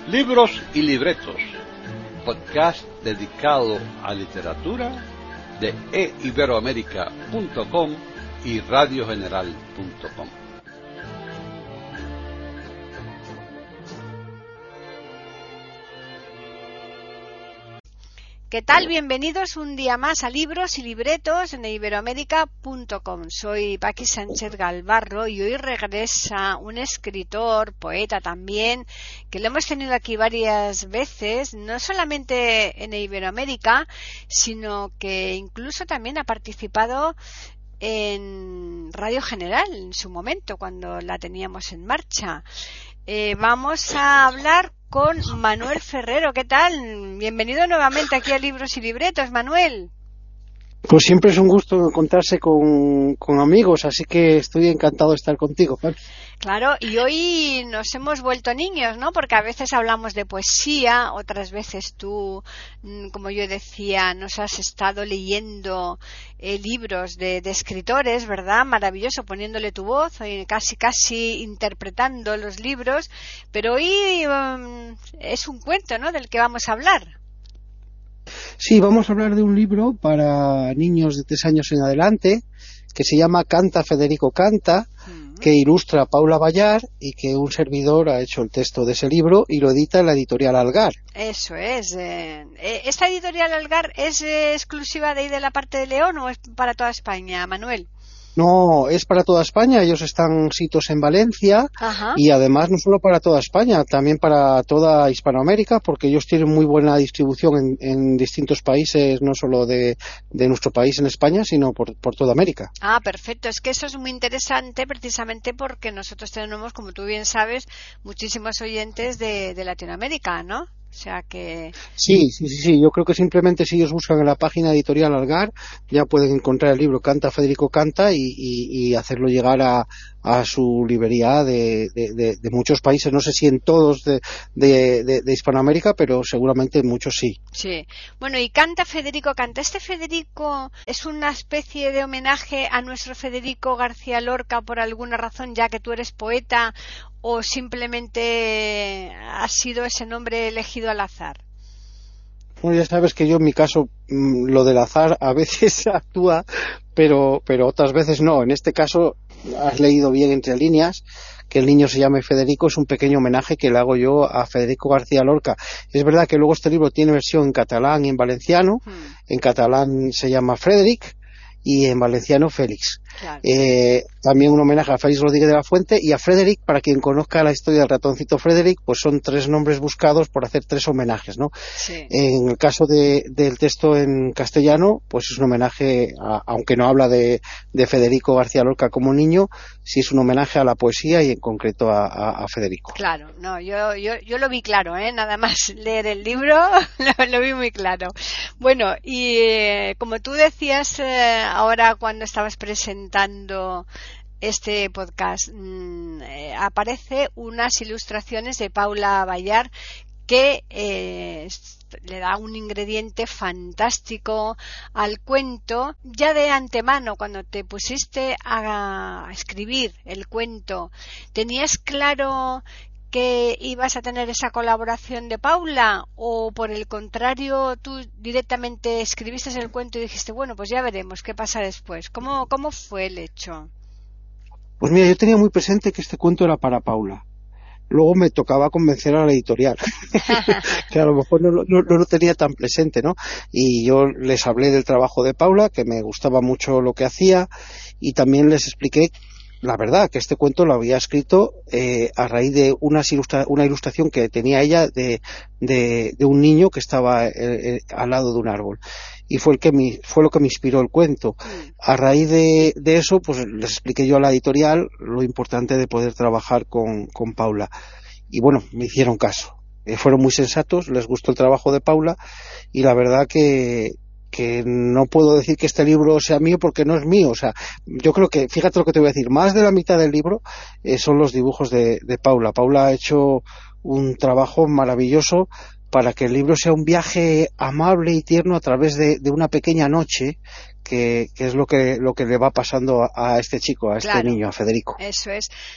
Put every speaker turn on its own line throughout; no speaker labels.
Libros y libretos, podcast dedicado a literatura de eiberoamerica.com y radiogeneral.com.
¿Qué tal? Bienvenidos un día más a Libros y Libretos en eiberoamerica.com. Soy Paqui Sánchez Galvarro y hoy regresa un escritor, poeta también, que lo hemos tenido aquí varias veces, no solamente en Iberoamérica, sino que incluso también ha participado en Radio General en su momento, cuando la teníamos en marcha. Vamos a hablar con Manuel Ferrero. ¿Qué tal? Bienvenido nuevamente aquí a Libros y Libretos, Manuel.
Pues siempre es un gusto encontrarse con amigos, así que estoy encantado de estar contigo, Juan.
Claro, y hoy nos hemos vuelto niños, ¿no? Porque a veces hablamos de poesía, otras veces tú, como yo decía, nos has estado leyendo libros de escritores, ¿verdad? Maravilloso, poniéndole tu voz, casi interpretando los libros, pero hoy es un cuento, ¿no?, del que vamos a hablar.
Sí, vamos a hablar de un libro para niños de 3 años en adelante, que se llama Canta, Federico, canta, que ilustra Paula Bayar y que un servidor ha hecho el texto de ese libro y lo edita en la editorial Algar.
Eso es. ¿Esta editorial Algar es exclusiva de ahí de la parte de León o es para toda España, Manuel?
No, es para toda España. Ellos están sitios en Valencia. Ajá. Y además no solo para toda España, también para toda Hispanoamérica, porque ellos tienen muy buena distribución en distintos países, no solo de nuestro país en España, sino por toda América.
Ah, perfecto. Es que eso es muy interesante precisamente porque nosotros tenemos, como tú bien sabes, muchísimos oyentes de Latinoamérica, ¿no? O sea que...
Sí. Yo creo que simplemente si ellos buscan en la página editorial Algar ya pueden encontrar el libro Canta, Federico, canta y hacerlo llegar a su librería de muchos países. No sé si en todos de Hispanoamérica, pero seguramente en muchos sí.
Sí. Bueno, y Canta, Federico, canta. ¿Este Federico es una especie de homenaje a nuestro Federico García Lorca por alguna razón, ya que tú eres poeta, o simplemente ha sido ese nombre elegido al azar?
Bueno, ya sabes que yo en mi caso lo del azar a veces actúa, pero otras veces no. En este caso has leído bien entre líneas que el niño se llame Federico, es un pequeño homenaje que le hago yo a Federico García Lorca. Es verdad que luego este libro tiene versión en catalán y en valenciano. En catalán se llama Frederic y en valenciano Félix. Claro. También un homenaje a Félix Rodríguez de la Fuente y a Frederic. Para quien conozca la historia del ratoncito Frederic, pues son 3 nombres buscados por hacer 3 homenajes, ¿no? Sí. En el caso del texto en castellano, pues es un homenaje aunque no habla de Federico García Lorca como niño, sí es un homenaje a la poesía y en concreto a Federico.
Claro, no, yo lo vi claro, nada más leer el libro lo vi muy claro. Bueno, y como tú decías ahora cuando estabas presentando este podcast, aparece unas ilustraciones de Paula Bayar que le da un ingrediente fantástico al cuento. Ya de antemano, cuando te pusiste a escribir el cuento, ¿tenías claro que ibas a tener esa colaboración de Paula, o por el contrario tú directamente escribiste el cuento y dijiste, bueno, pues ya veremos qué pasa después? ¿Cómo fue el hecho?
Pues mira, yo tenía muy presente que este cuento era para Paula. Luego me tocaba convencer a la editorial, que a lo mejor no lo tenía tan presente, ¿no? Y yo les hablé del trabajo de Paula, que me gustaba mucho lo que hacía, y también les expliqué la verdad, que este cuento lo había escrito a raíz de una ilustración que tenía ella de un niño que estaba al lado de un árbol. Y fue lo que me inspiró el cuento. A raíz de eso, pues les expliqué yo a la editorial lo importante de poder trabajar con Paula. Y bueno, me hicieron caso. Fueron muy sensatos, les gustó el trabajo de Paula, y la verdad que no puedo decir que este libro sea mío porque no es mío. O sea, yo creo que, fíjate lo que te voy a decir, más de la mitad del libro son los dibujos de Paula. Paula ha hecho un trabajo maravilloso para que el libro sea un viaje amable y tierno a través de una pequeña noche, que es lo que le va pasando a este chico, a este niño, a Federico.
Eso es.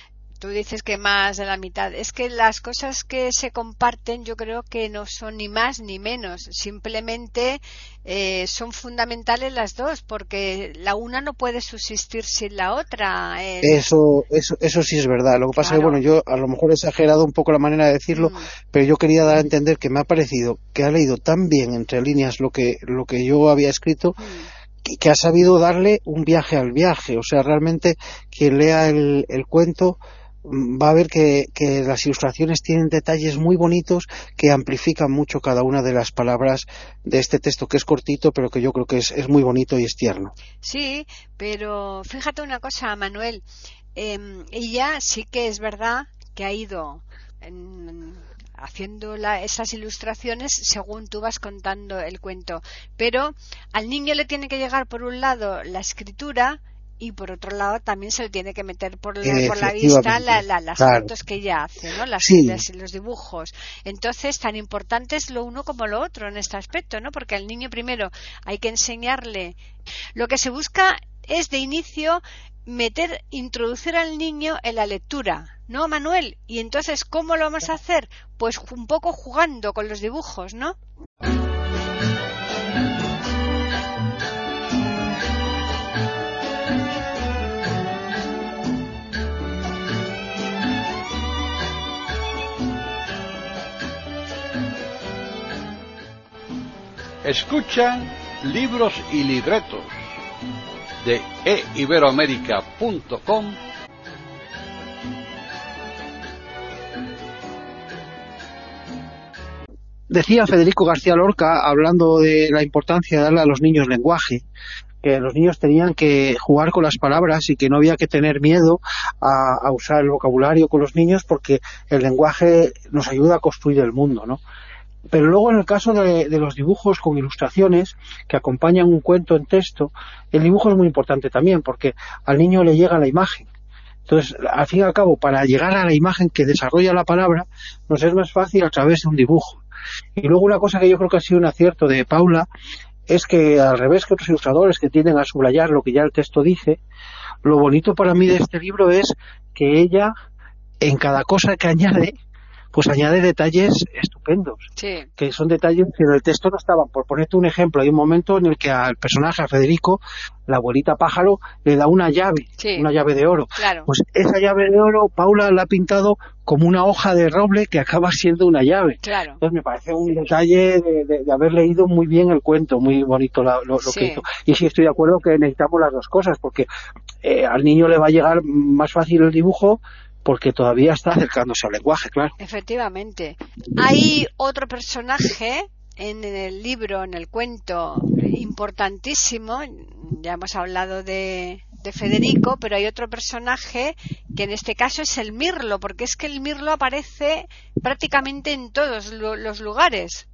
tú dices que más de la mitad. Es que las cosas que se comparten yo creo que no son ni más ni menos. Simplemente son fundamentales las dos, porque la una no puede subsistir sin la otra.
Eso sí es verdad. Lo que pasa es que, bueno, yo a lo mejor he exagerado un poco la manera de decirlo, pero yo quería dar a entender que me ha parecido que ha leído tan bien entre líneas lo que yo había escrito, que ha sabido darle un viaje al viaje. O sea, realmente quien lea el cuento va a ver que las ilustraciones tienen detalles muy bonitos que amplifican mucho cada una de las palabras de este texto, que es cortito, pero que yo creo que es muy bonito y es tierno.
Sí, pero fíjate una cosa, Manuel. Ella sí que es verdad que ha ido haciendo esas ilustraciones según tú vas contando el cuento, pero al niño le tiene que llegar por un lado la escritura y por otro lado también se le tiene que meter por la vista las fotos que ella hace, ¿no? Los dibujos. Entonces, tan importante es lo uno como lo otro en este aspecto, ¿no? Porque al niño primero hay que enseñarle. Lo que se busca es de inicio introducir al niño en la lectura, ¿no, Manuel? Y entonces, ¿cómo lo vamos a hacer? Pues un poco jugando con los dibujos, ¿no?
Escuchan Libros y Libretos de eiberoamerica.com.
Decía Federico García Lorca, hablando de la importancia de darle a los niños lenguaje, que los niños tenían que jugar con las palabras y que no había que tener miedo a usar el vocabulario con los niños, porque el lenguaje nos ayuda a construir el mundo, ¿no? Pero luego, en el caso de los dibujos con ilustraciones que acompañan un cuento en texto, el dibujo es muy importante también, porque al niño le llega la imagen. Entonces, al fin y al cabo, para llegar a la imagen que desarrolla la palabra, nos es más fácil a través de un dibujo. Y luego una cosa que yo creo que ha sido un acierto de Paula es que, al revés que otros ilustradores que tienden a subrayar lo que ya el texto dice, lo bonito para mí de este libro es que ella, en cada cosa que añade, pues añade detalles estupendos, que son detalles que en el texto no estaban. Por ponerte un ejemplo, hay un momento en el que al personaje, a Federico, la abuelita pájaro le da una llave de oro.
Claro.
Pues esa llave de oro, Paula la ha pintado como una hoja de roble que acaba siendo una llave.
Claro.
Entonces me parece un detalle de haber leído muy bien el cuento, muy bonito lo que hizo. Y sí estoy de acuerdo que necesitamos las dos cosas, porque al niño le va a llegar más fácil el dibujo, porque todavía está acercándose al lenguaje, claro.
Efectivamente. Hay otro personaje en el libro, en el cuento, importantísimo. Ya hemos hablado de Federico, pero hay otro personaje que en este caso es el mirlo, porque es que el mirlo aparece prácticamente en todos los lugares.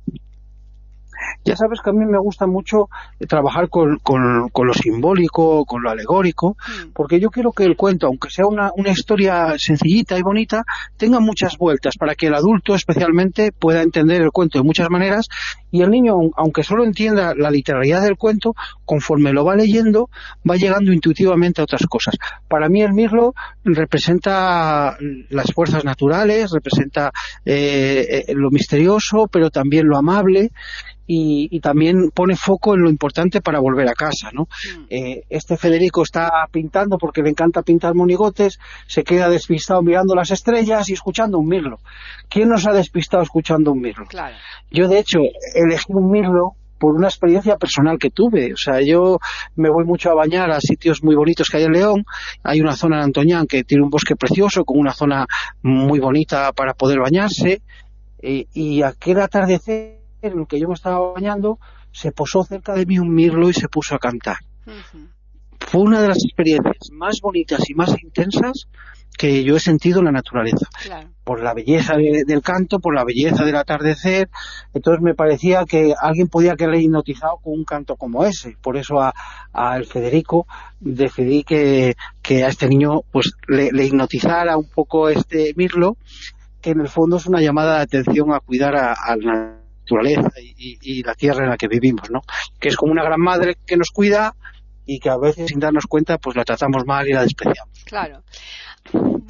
Ya sabes que a mí me gusta mucho trabajar con lo simbólico, con lo alegórico, porque yo quiero que el cuento, aunque sea una historia sencillita y bonita, tenga muchas vueltas para que el adulto especialmente pueda entender el cuento de muchas maneras, y el niño, aunque solo entienda la literalidad del cuento, conforme lo va leyendo, va llegando intuitivamente a otras cosas. Para mí el mirlo representa las fuerzas naturales, representa lo misterioso, pero también lo amable, y también pone foco en lo importante para volver a casa, ¿no? Este Federico está pintando porque le encanta pintar monigotes, se queda despistado mirando las estrellas y escuchando un mirlo. ¿Quién nos ha despistado escuchando un mirlo?
Claro.
Yo, de hecho, elegí un mirlo por una experiencia personal que tuve. O sea, yo me voy mucho a bañar a sitios muy bonitos que hay en León. Hay una zona en Antoñán que tiene un bosque precioso, con una zona muy bonita para poder bañarse, y aquel atardecer en el que yo me estaba bañando, se posó cerca de mí un mirlo y se puso a cantar. Fue una de las experiencias más bonitas y más intensas que yo he sentido en la naturaleza. Claro. Por la belleza del canto, por la belleza del atardecer. Entonces me parecía que alguien podía quedar hipnotizado con un canto como ese. Por eso a el Federico decidí que a este niño pues le hipnotizara un poco este mirlo, que en el fondo es una llamada de atención a cuidar a la naturaleza y la tierra en la que vivimos, ¿no? Que es como una gran madre que nos cuida y que a veces, sin darnos cuenta, pues la tratamos mal y la despreciamos.
Claro.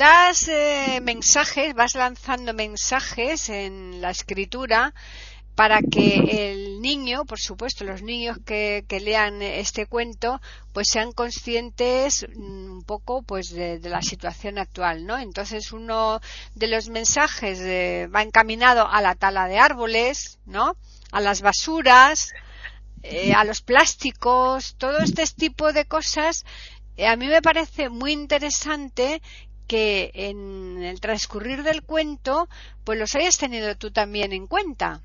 das mensajes, vas lanzando mensajes en la escritura para que el niño, por supuesto, los niños que lean este cuento, pues sean conscientes un poco pues de la situación actual, ¿no? Entonces uno de los mensajes va encaminado a la tala de árboles, ¿no? A las basuras, a los plásticos, todo este tipo de cosas. A mí me parece muy interesante que en el transcurrir del cuento pues los hayas tenido tú también en cuenta.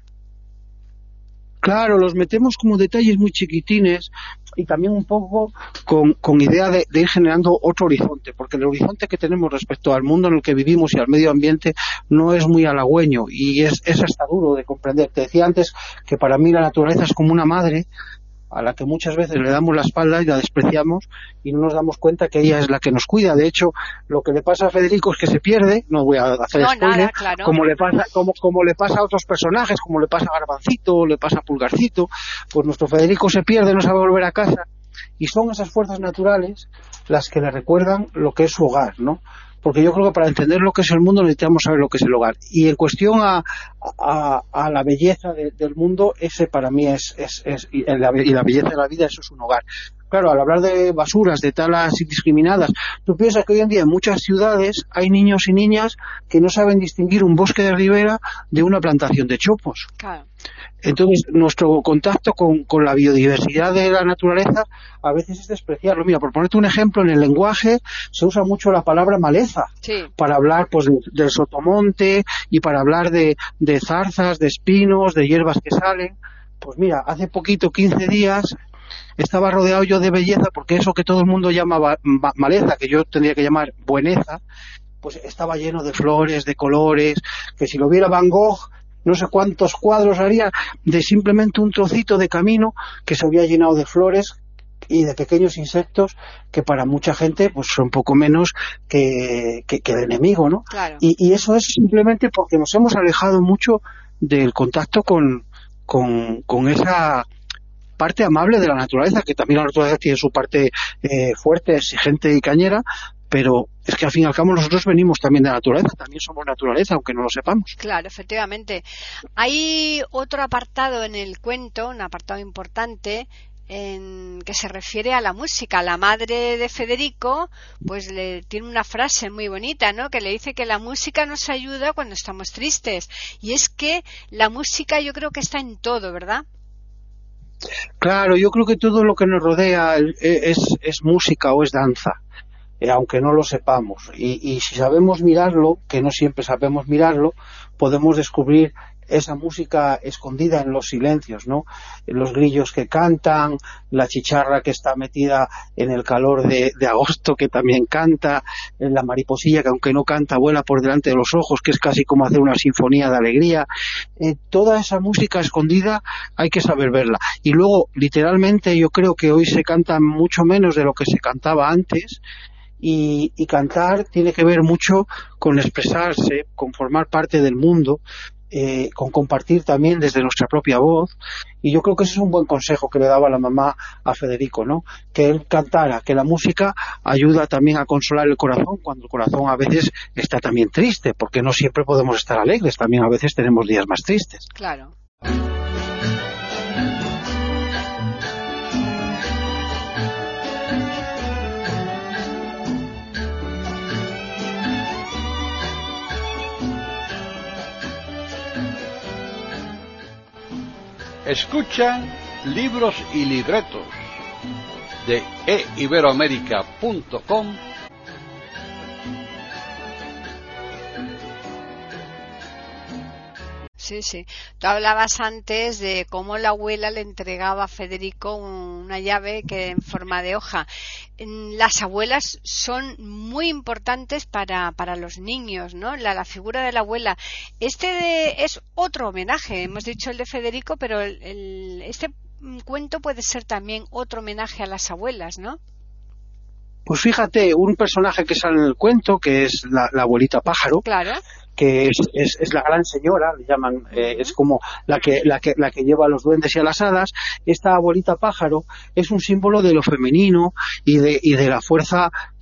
Claro, los metemos como detalles muy chiquitines y también un poco con idea de ir generando otro horizonte, porque el horizonte que tenemos respecto al mundo en el que vivimos y al medio ambiente no es muy halagüeño y es hasta duro de comprender. Te decía antes que para mí la naturaleza es como una madre a la que muchas veces le damos la espalda y la despreciamos y no nos damos cuenta que ella es la que nos cuida. De hecho, lo que le pasa a Federico es que se pierde, no voy a hacer spoiler,
nada, claro.
como le pasa a otros personajes, como le pasa a Garbancito, le pasa a Pulgarcito, pues nuestro Federico se pierde, no sabe volver a casa, y son esas fuerzas naturales las que le recuerdan lo que es su hogar, ¿no? Porque yo creo que para entender lo que es el mundo necesitamos saber lo que es el hogar. Y en cuestión a la belleza del mundo, ese para mí y la belleza de la vida, eso es un hogar. Claro, al hablar de basuras, de talas indiscriminadas, tú piensas que hoy en día en muchas ciudades hay niños y niñas que no saben distinguir un bosque de ribera de una plantación de chopos.
Claro.
Entonces, nuestro contacto con la biodiversidad de la naturaleza a veces es despreciarlo. Mira, por ponerte un ejemplo, en el lenguaje se usa mucho la palabra maleza,
sí,
para hablar pues del sotomonte y para hablar de zarzas, de espinos, de hierbas que salen. Pues mira, hace poquito, 15 días, estaba rodeado yo de belleza, porque eso que todo el mundo llama maleza, que yo tendría que llamar bueneza, pues estaba lleno de flores, de colores, que si lo viera Van Gogh, no sé cuántos cuadros haría de simplemente un trocito de camino que se había llenado de flores y de pequeños insectos que para mucha gente pues son poco menos que el enemigo, ¿no?
Claro.
Y eso es simplemente porque nos hemos alejado mucho del contacto con esa parte amable de la naturaleza, que también la naturaleza tiene su parte fuerte, exigente y cañera, pero es que al fin y al cabo nosotros venimos también de la naturaleza, también somos naturaleza, aunque no lo sepamos.
Claro, efectivamente. Hay otro apartado en el cuento, un apartado importante, en que se refiere a la música. La madre de Federico pues le tiene una frase muy bonita, ¿no? Que le dice que la música nos ayuda cuando estamos tristes. Y es que la música yo creo que está en todo, ¿verdad?
Claro, yo creo que todo lo que nos rodea es música o es danza, aunque no lo sepamos. Y si sabemos mirarlo, que no siempre sabemos mirarlo, podemos descubrir esa música escondida en los silencios, ¿no? Los grillos que cantan, la chicharra que está metida en el calor de agosto que también canta, la mariposilla que aunque no canta vuela por delante de los ojos, que es casi como hacer una sinfonía de alegría. Toda esa música escondida hay que saber verla. Y luego, literalmente, yo creo que hoy se canta mucho menos de lo que se cantaba antes. Y cantar tiene que ver mucho con expresarse, con formar parte del mundo, con compartir también desde nuestra propia voz. Y yo creo que ese es un buen consejo que le daba la mamá a Federico, ¿no? Que él cantara, que la música ayuda también a consolar el corazón cuando el corazón a veces está también triste, porque no siempre podemos estar alegres, también a veces tenemos días más tristes.
Claro.
Escuchan Libros y Libretos de eiberoamerica.com.
Sí, sí. Tú hablabas antes de cómo la abuela le entregaba a Federico una llave que en forma de hoja. Las abuelas son muy importantes para los niños, ¿no? La figura de la abuela. Es otro homenaje. Hemos dicho el de Federico, pero este cuento puede ser también otro homenaje a las abuelas, ¿no?
Pues fíjate, un personaje que sale en el cuento, que es la abuelita pájaro,
claro,
que es la gran señora, le llaman, es como la que lleva a los duendes y a las hadas. Esta abuelita pájaro es un símbolo de lo femenino y de la fuerza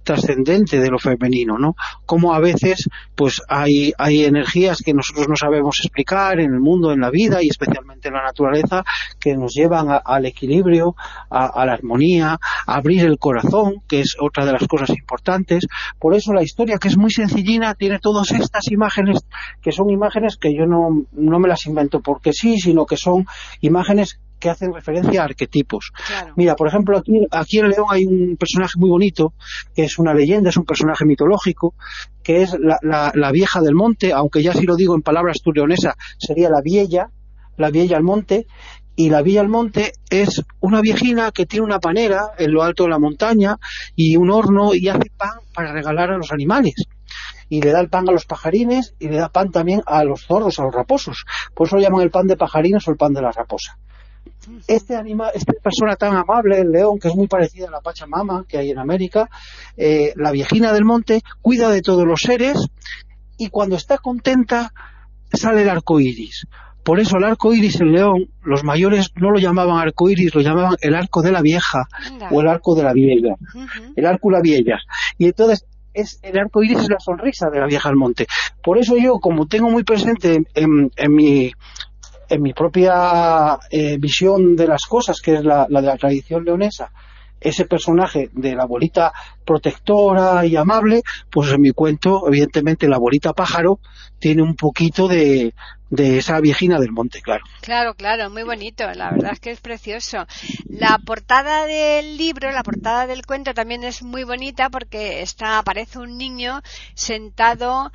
trascendente de lo femenino, ¿no? Como a veces pues hay energías que nosotros no sabemos explicar en el mundo, en la vida y especialmente en la naturaleza, que nos llevan al equilibrio, a la armonía, a abrir el corazón, que es otra de las cosas importantes. Por eso la historia, que es muy sencillina, tiene todas estas imágenes, que son imágenes que yo no me las invento porque sí, sino que son imágenes que hacen referencia a arquetipos.
Claro.
Mira, por ejemplo, aquí en León hay un personaje muy bonito, que es una leyenda, es un personaje mitológico, que es la vieja del monte, aunque ya si lo digo en palabras leonesa, sería la vieja al monte, y la vieja al monte es una viejina que tiene una panera en lo alto de la montaña y un horno y hace pan para regalar a los animales. Y le da el pan a los pajarines y le da pan también a los zorros, a los raposos. Por eso lo llaman el pan de pajarines o el pan de la raposa. Esta persona tan amable, el león, que es muy parecida a la Pachamama que hay en América, la viejina del monte, cuida de todos los seres y cuando está contenta sale el arco iris. Por eso el arco iris en León, los mayores no lo llamaban arco iris, lo llamaban el arco de la vieja o el arco de la vieja, el arco de la vieja. Y entonces el arco iris es la sonrisa de la vieja del monte. Por eso yo, como tengo muy presente en mi propia visión de las cosas, que es la de la tradición leonesa, ese personaje de la abuelita protectora y amable, pues en mi cuento, evidentemente, la abuelita pájaro tiene un poquito de esa viejina del monte, claro.
Claro, muy bonito, la verdad es que es precioso. La portada del libro, la portada del cuento también es muy bonita porque aparece un niño sentado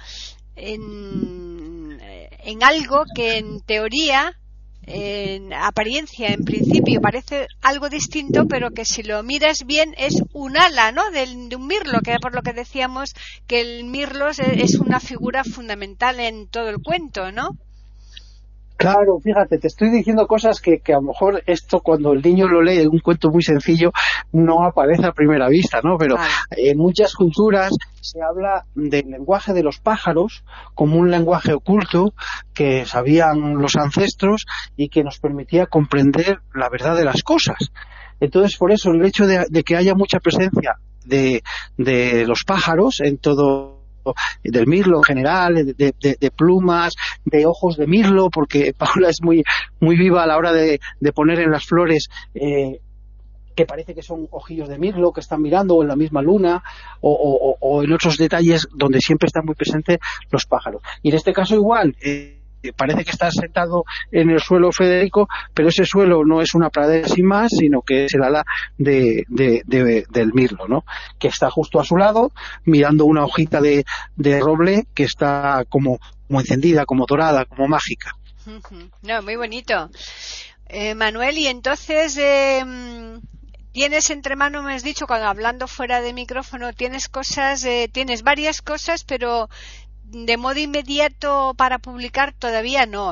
en algo que en teoría, en apariencia, en principio parece algo distinto, pero que si lo miras bien es un ala, ¿no? De un mirlo, que por lo que decíamos que el mirlo es una figura fundamental en todo el cuento, ¿no?
Claro, fíjate, te estoy diciendo cosas que a lo mejor esto cuando el niño lo lee, un cuento muy sencillo, no aparece a primera vista, ¿no? Pero en muchas culturas se habla del lenguaje de los pájaros como un lenguaje oculto que sabían los ancestros y que nos permitía comprender la verdad de las cosas. Entonces, por eso el hecho de que haya mucha presencia de los pájaros en todo, del mirlo en general, de plumas, de ojos de mirlo, porque Paula es muy viva a la hora de poner en las flores que parece que son ojillos de mirlo que están mirando, o en la misma luna, o en otros detalles donde siempre están muy presentes los pájaros. Y en este caso igual, parece que está sentado en el suelo Federico, pero ese suelo no es una pradera sin más, sino que es el ala del mirlo, ¿no? Que está justo a su lado, mirando una hojita de roble que está como encendida, como dorada, como mágica.
No, muy bonito. Manuel, y entonces tienes entre manos, me has dicho, cuando hablando fuera de micrófono, tienes varias cosas, pero de modo inmediato para publicar todavía no.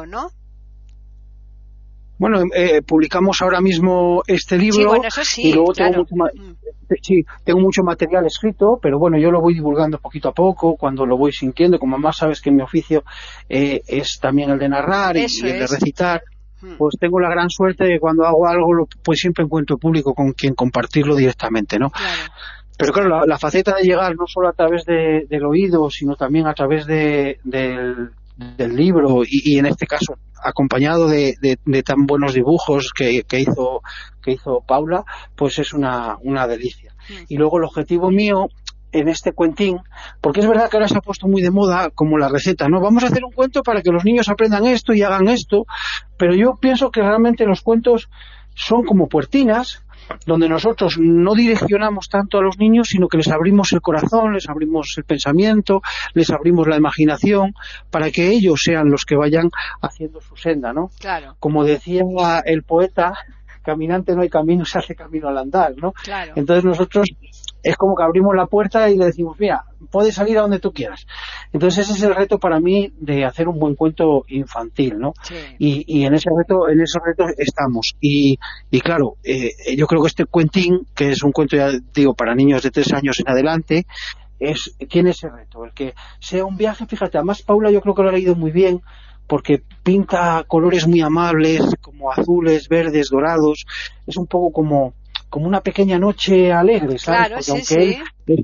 Bueno,
publicamos ahora mismo este libro.
Sí, bueno, eso sí,
y luego
claro.
tengo mucho material escrito, pero bueno, yo lo voy divulgando poquito a poco, cuando lo voy sintiendo. Como más sabes que mi oficio es también el de narrar y el de recitar, pues tengo la gran suerte de que cuando hago algo, pues siempre encuentro público con quien compartirlo directamente, ¿no?
Claro.
Pero claro, la faceta de llegar no solo a través del oído, sino también a través del libro y en este caso acompañado de tan buenos dibujos que hizo Paula, pues es una delicia. Y luego el objetivo mío en este cuentín, porque es verdad que ahora se ha puesto muy de moda como la receta, ¿no? Vamos a hacer un cuento para que los niños aprendan esto y hagan esto, pero yo pienso que realmente los cuentos son como puertinas donde nosotros no direccionamos tanto a los niños, sino que les abrimos el corazón, les abrimos el pensamiento, les abrimos la imaginación, para que ellos sean los que vayan haciendo su senda, ¿no?
Claro.
Como decía el poeta, caminante no hay camino, se hace camino al andar, ¿no?
Claro.
Entonces nosotros es como que abrimos la puerta y le decimos, mira, puedes salir a donde tú quieras. Entonces ese es el reto para mí de hacer un buen cuento infantil, ¿no?
Sí.
Y en ese reto estamos. Y claro, yo creo que este cuentín, que es un cuento, ya digo, para niños de 3 años en adelante, tiene ese reto, el que sea un viaje. Fíjate, además Paula yo creo que lo ha leído muy bien, porque pinta colores muy amables, como azules, verdes, dorados. Es un poco como una pequeña noche alegre, ¿sabes?
Claro,
porque
sí,
aunque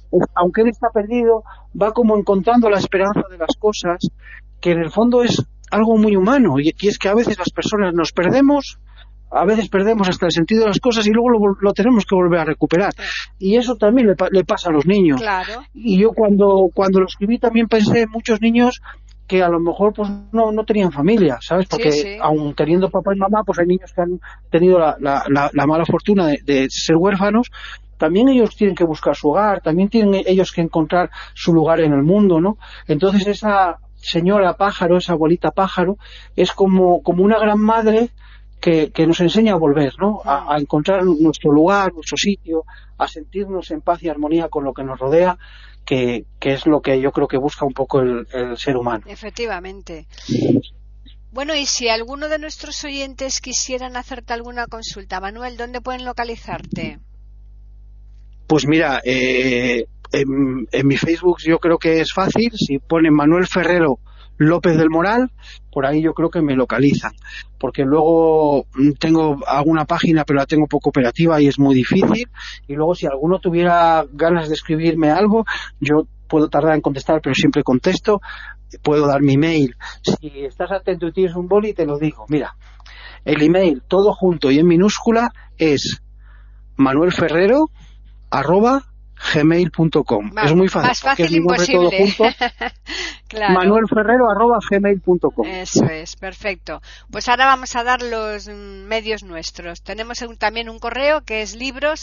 aunque él está perdido, va como encontrando la esperanza de las cosas, que en el fondo es algo muy humano, y es que a veces las personas nos perdemos, a veces perdemos hasta el sentido de las cosas y luego lo tenemos que volver a recuperar. Y eso también le pasa a los niños.
Claro.
Y yo cuando lo escribí también pensé en muchos niños que a lo mejor pues no tenían familia, ¿sabes? Porque
sí.
Aun teniendo papá y mamá, pues hay niños que han tenido la mala fortuna de ser huérfanos. También ellos tienen que buscar su hogar, también tienen ellos que encontrar su lugar en el mundo, ¿no? Entonces esa señora pájaro, esa abuelita pájaro, es como una gran madre que nos enseña a volver, ¿no? A encontrar nuestro lugar, nuestro sitio, a sentirnos en paz y armonía con lo que nos rodea, que es lo que yo creo que busca un poco el ser humano.
Efectivamente. Bueno, y si alguno de nuestros oyentes quisieran hacerte alguna consulta, Manuel, ¿dónde pueden localizarte?
Pues mira, en mi Facebook yo creo que es fácil, si ponen Manuel Ferrero López del Moral, por ahí yo creo que me localizan, porque luego tengo alguna página pero la tengo poco operativa y es muy difícil, y luego si alguno tuviera ganas de escribirme algo, yo puedo tardar en contestar pero siempre contesto, puedo dar mi email, si estás atento y tienes un boli te lo digo, mira, el email todo junto y en minúscula es manuelferrero@gmail.com. Es muy fácil.
Más fácil
es mi nombre
imposible.
todo junto.
Claro.
manuelferrero@gmail.com.
Eso es, perfecto. Pues ahora vamos a dar los medios nuestros. Tenemos también un correo que es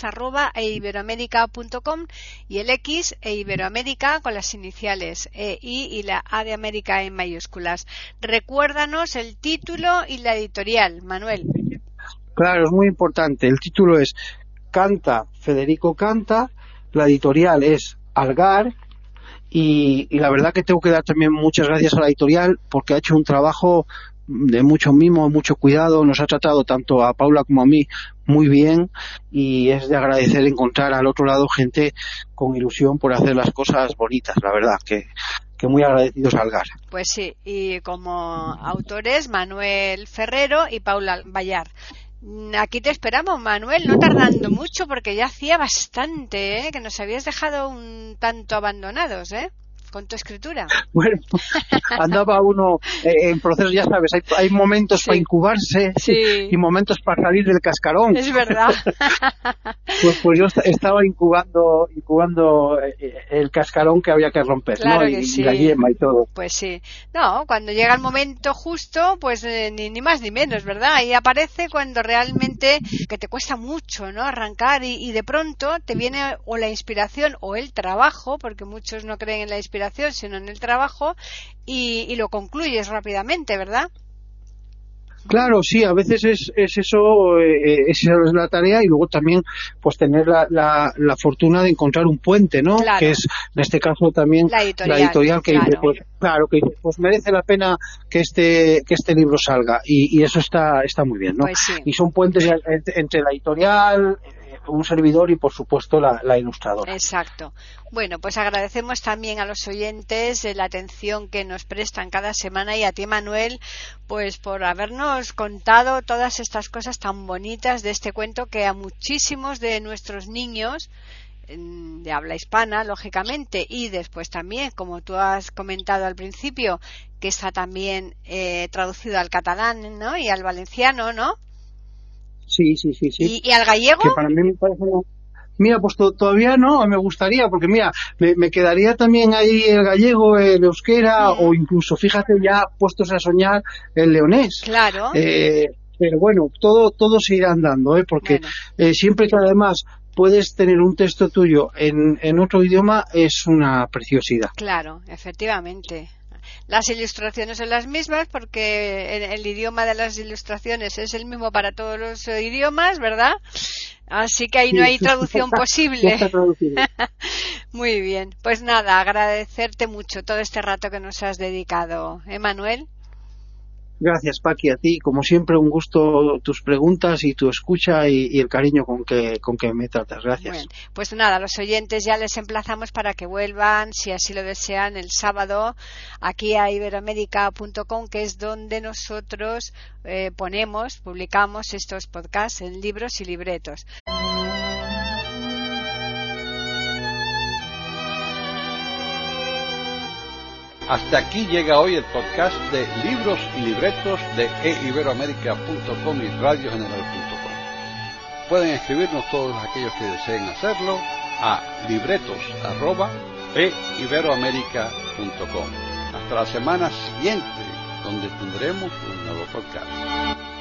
libros@eiberoamerica.com y el X eiberoamerica con las iniciales EI y la A de América en mayúsculas. Recuérdanos el título y la editorial, Manuel.
Claro, es muy importante. El título es Canta, Federico Canta. La editorial es Algar. Y la verdad que tengo que dar también muchas gracias a la editorial porque ha hecho un trabajo de mucho mimo, mucho cuidado, nos ha tratado tanto a Paula como a mí muy bien y es de agradecer encontrar al otro lado gente con ilusión por hacer las cosas bonitas, la verdad que muy agradecidos a Algar.
Pues sí, y como autores Manuel Ferrero y Paula Bayar. Aquí te esperamos, Manuel, no tardando mucho porque ya hacía bastante, que nos habías dejado un tanto abandonados, con tu escritura.
Bueno, andaba uno en proceso, ya sabes, hay momentos para incubarse y momentos para salir del cascarón.
Es verdad.
pues yo estaba incubando el cascarón que había que romper,
claro,
¿no?
Que
y
sí.
la yema y todo.
Pues sí. No, cuando llega el momento justo, pues ni más ni menos, ¿verdad? Ahí aparece cuando realmente que te cuesta mucho, ¿no? Arrancar y de pronto te viene o la inspiración o el trabajo, porque muchos no creen en la inspiración sino en el trabajo y lo concluyes rápidamente, ¿verdad?
Claro, sí, a veces es eso, esa es la tarea y luego también pues tener la fortuna de encontrar un puente, ¿no?
Claro.
Que es en este caso también la editorial que
claro.
dice, pues merece la pena que este libro salga y eso está muy bien, ¿no?
Pues sí.
Y son puentes entre la editorial, un servidor y por supuesto la ilustradora.
Exacto. Bueno, pues agradecemos también a los oyentes la atención que nos prestan cada semana y a ti, Manuel, pues por habernos contado todas estas cosas tan bonitas de este cuento que a muchísimos de nuestros niños de habla hispana, lógicamente, y después también, como tú has comentado al principio, que está también traducido al catalán, ¿no? Y al valenciano, ¿no?
Sí.
¿Y al gallego?
Que para mí me parece... Mira, pues todavía no, me gustaría, porque mira, me quedaría también ahí el gallego, el euskera, o incluso, fíjate, ya puestos a soñar, el leonés.
Claro.
Pero bueno, todo se irá andando, porque siempre que además puedes tener un texto tuyo en otro idioma, es una preciosidad.
Claro, efectivamente. Las ilustraciones son las mismas porque el idioma de las ilustraciones es el mismo para todos los idiomas, ¿verdad? Así que ahí no hay traducción posible. Muy bien. Pues nada, agradecerte mucho todo este rato que nos has dedicado, Manuel.
Gracias, Paqui, a ti. Como siempre, un gusto tus preguntas y tu escucha y el cariño con que me tratas. Gracias.
Bueno, pues nada, los oyentes ya les emplazamos para que vuelvan, si así lo desean, el sábado aquí a iberoamerica.com, que es donde nosotros publicamos estos podcasts en libros y libretos.
Hasta aquí llega hoy el podcast de Libros y Libretos de eiberoamerica.com y radiogeneral.com. Pueden escribirnos todos aquellos que deseen hacerlo a libretos@eiberoamerica.com. Hasta la semana siguiente, donde tendremos un nuevo podcast.